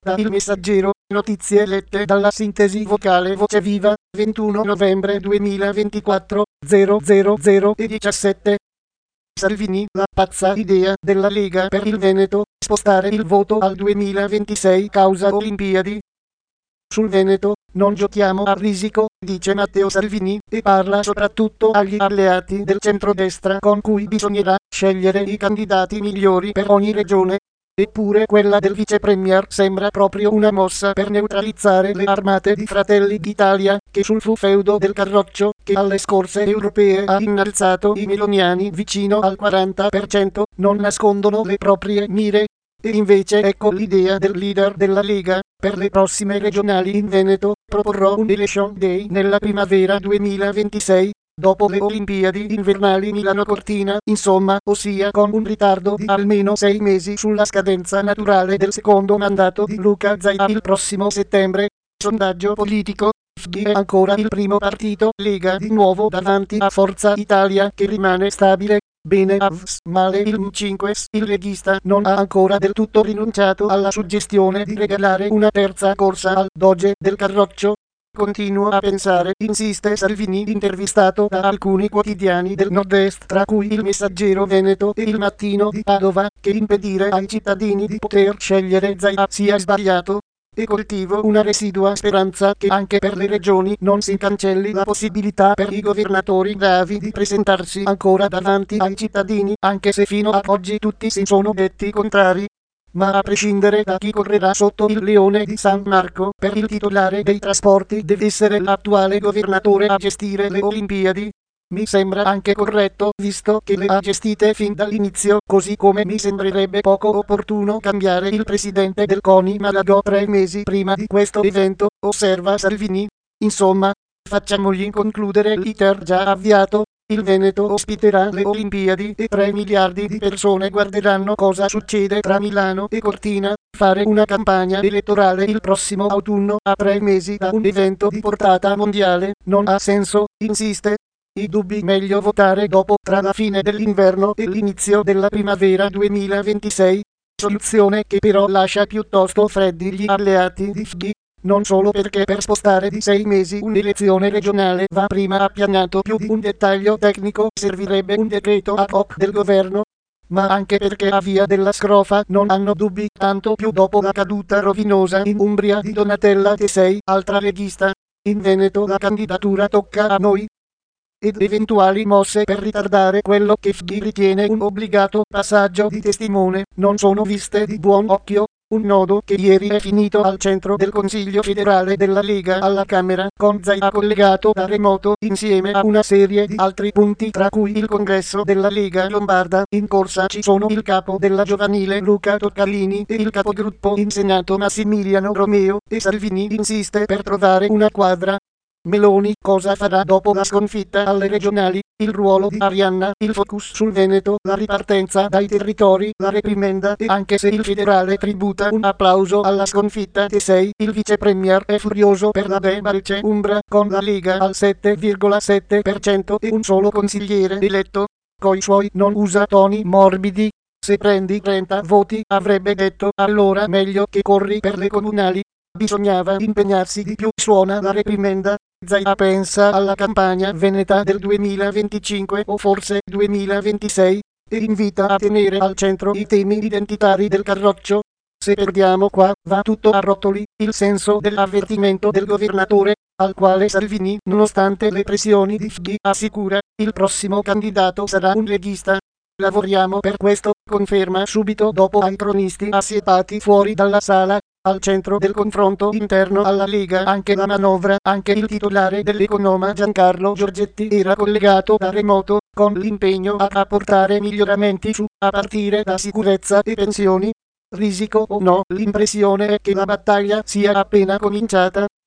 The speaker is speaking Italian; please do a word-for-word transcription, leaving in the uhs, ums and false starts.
Da Il Messaggero, notizie lette dalla sintesi vocale Voce Viva, ventuno novembre duemilaventiquattro, zero zero zero e diciassette. Salvini, la pazza idea della Lega per il Veneto, spostare il voto al duemilaventisei causa Olimpiadi. Sul Veneto, non giochiamo a risico, dice Matteo Salvini, e parla soprattutto agli alleati del centrodestra con cui bisognerà scegliere i candidati migliori per ogni regione. Eppure quella del vice premier sembra proprio una mossa per neutralizzare le armate di Fratelli d'Italia, che sul feudo del Carroccio, che alle scorse europee ha innalzato i meloniani vicino al quaranta per cento, non nascondono le proprie mire. E invece ecco l'idea del leader della Lega: per le prossime regionali in Veneto, proporrò un election day nella primavera duemilaventisei, dopo le Olimpiadi invernali Milano-Cortina, insomma, ossia con un ritardo di almeno sei mesi sulla scadenza naturale del secondo mandato di Luca Zaia il prossimo settembre. Sondaggio politico: F D è ancora il primo partito, Lega di nuovo davanti a Forza Italia che rimane stabile. Bene A V S, male il M cinque S, il leghista non ha ancora del tutto rinunciato alla suggestione di regalare una terza corsa al Doge del Carroccio. Continuo a pensare, insiste Salvini, intervistato da alcuni quotidiani del nord-est, tra cui Il Messaggero Veneto e Il Mattino di Padova, che impedire ai cittadini di poter scegliere Zaia sia sbagliato. E coltivo una residua speranza che anche per le regioni non si cancelli la possibilità per i governatori bravi di presentarsi ancora davanti ai cittadini, anche se fino ad oggi tutti si sono detti contrari. Ma a prescindere da chi correrà sotto il leone di San Marco, per il titolare dei trasporti deve essere l'attuale governatore a gestire le Olimpiadi. Mi sembra anche corretto, visto che le ha gestite fin dall'inizio, così come mi sembrerebbe poco opportuno cambiare il presidente del CONI Malagò tre mesi prima di questo evento, osserva Salvini. Insomma, facciamogli concludere l'iter già avviato. Il Veneto ospiterà le Olimpiadi e tre miliardi di persone guarderanno cosa succede tra Milano e Cortina. Fare una campagna elettorale il prossimo autunno, a tre mesi da un evento di portata mondiale, non ha senso, insiste. I dubbi: meglio votare dopo, tra la fine dell'inverno e l'inizio della primavera duemilaventisei. Soluzione che però lascia piuttosto freddi gli alleati di F D. Non solo perché per spostare di sei mesi un'elezione regionale va prima appianato più di un dettaglio tecnico, servirebbe un decreto ad hoc del governo, ma anche perché a via della Scrofa non hanno dubbi, tanto più dopo la caduta rovinosa in Umbria di Donatella Tesei, altra leghista. In Veneto la candidatura tocca a noi. Ed eventuali mosse per ritardare quello che F D ritiene un obbligato passaggio di testimone non sono viste di buon occhio. Un nodo che ieri è finito al centro del Consiglio federale della Lega alla Camera, con Zaia collegato da remoto insieme a una serie di altri punti, tra cui il congresso della Lega Lombarda. In corsa ci sono il capo della giovanile Luca Toccalini e il capogruppo in Senato Massimiliano Romeo, e Salvini insiste per trovare una quadra. Meloni cosa farà dopo la sconfitta alle regionali? Il ruolo di Arianna, il focus sul Veneto, la ripartenza dai territori, la reprimenda, e anche se il federale tributa un applauso alla sconfitta Tesei, il vice premier è furioso per la debalce Umbra, con la Lega al sette virgola sette per cento e un solo consigliere eletto. Coi suoi non usa toni morbidi. Se prendi trenta voti, avrebbe detto, allora meglio che corri per le comunali. Bisognava impegnarsi di più, suona la reprimenda. Zaia pensa alla campagna veneta del duemilaventicinque o forse duemilaventisei, e invita a tenere al centro i temi identitari del Carroccio. Se perdiamo qua, va tutto a rotoli. Il senso dell'avvertimento del governatore, al quale Salvini, nonostante le pressioni di F D, assicura: il prossimo candidato sarà un leghista. Lavoriamo per questo, conferma subito dopo ai cronisti assiepati fuori dalla sala. Al centro del confronto interno alla Lega anche la manovra, anche il titolare dell'Economa Giancarlo Giorgetti era collegato da remoto, con l'impegno ad apportare miglioramenti su, a partire da sicurezza e pensioni. Risico o no, l'impressione è che la battaglia sia appena cominciata.